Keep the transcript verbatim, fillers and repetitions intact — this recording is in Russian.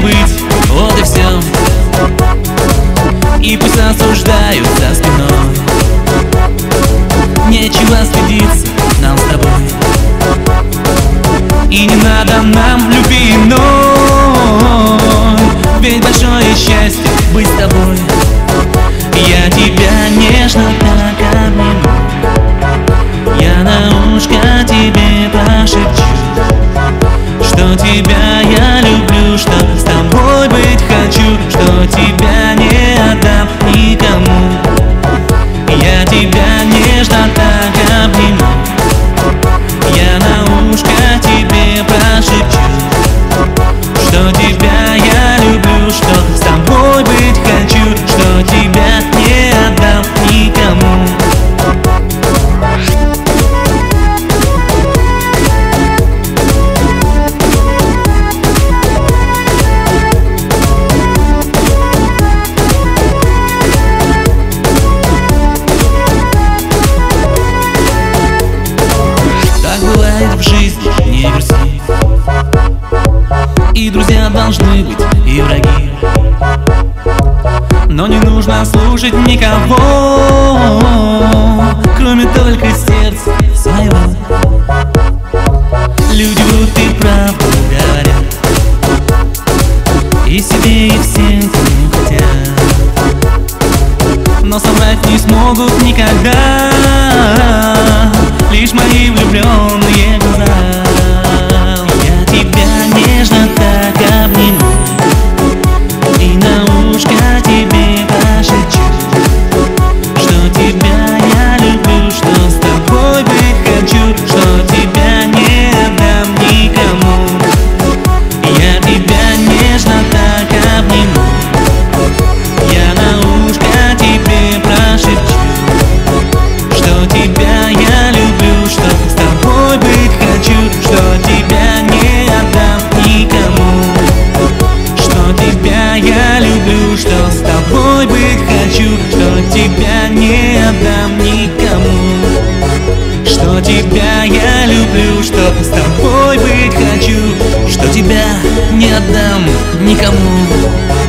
быть, вот и все. И пусть осуждают за спиной, нечего стыдиться нам с тобой. И не надо нам любви иной, ведь большое счастье быть с тобой. Я тебя нежно так обниму, я на ушко тебе прошепчу, что тебя я люблю, что с тобой быть хочу, что тебя не отдам никому. Я тебя нежно так обниму, я на ушко тебе прошепчу, что тебя я люблю, что с тобой быть хочу, что тебя не отдам никому. В жизни не грусти, и друзья должны быть, и враги, но не нужно слушать никого, кроме только сердца своего. Люди врут и правду говорят, и себе, и всем, кому хотят, но соврать не смогут никогда лишь мои влюбленные глаза. Я тебя нежно так обниму, и на ушко тебе пошепчу, что тебя я люблю, что с тобой быть хочу, что тебя не отдам никому. Я тебя нежно так обниму, я на ушко тебе прошепчу, что тебя я люблю, что с тобой быть хочу, что тебя не отдам никому. Что тебя я люблю, что с тобой быть хочу, что тебя не отдам никому. Что тебя я люблю, что с тобой быть хочу, что тебя не отдам никому.